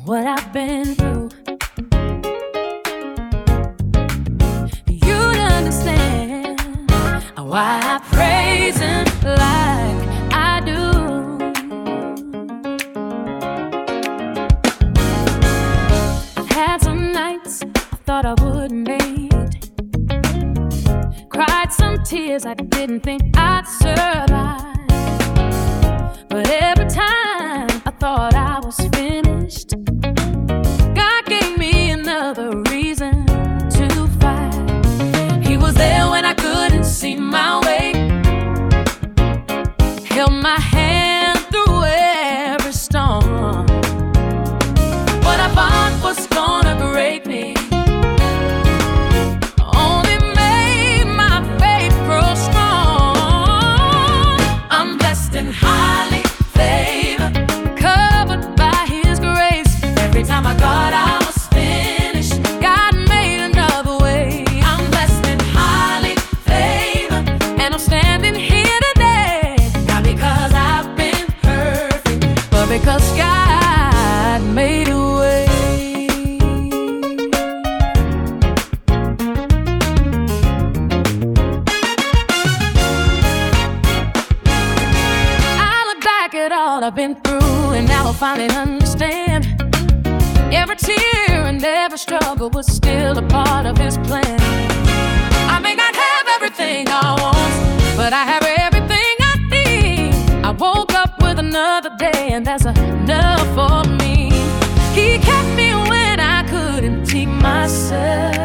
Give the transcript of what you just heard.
what I've been through, you'd understand why I praise Him like I do. I've had some nights I thought I wouldn't make it, cried some tears I didn't think I'd survive. But every time I thought I was finished, God gave me another reason to fight. He was there when I couldn't see my way, held my hand through every storm. What I thought was gonna break me only made my faith grow strong. I'm blessed and highly favored, covered by His grace. Every time I thought I was finished, God made another way. I'm blessed and highly favored, and I'm standing here today, not because I've been perfect, but because God made a way. I look back at all I've been through, and now I finally understand. Every tear and every struggle was still a part of His plan. I may not have everything I want, but I have everything I need. I woke up with another day, and that's enough for me. He kept me when I couldn't keep myself.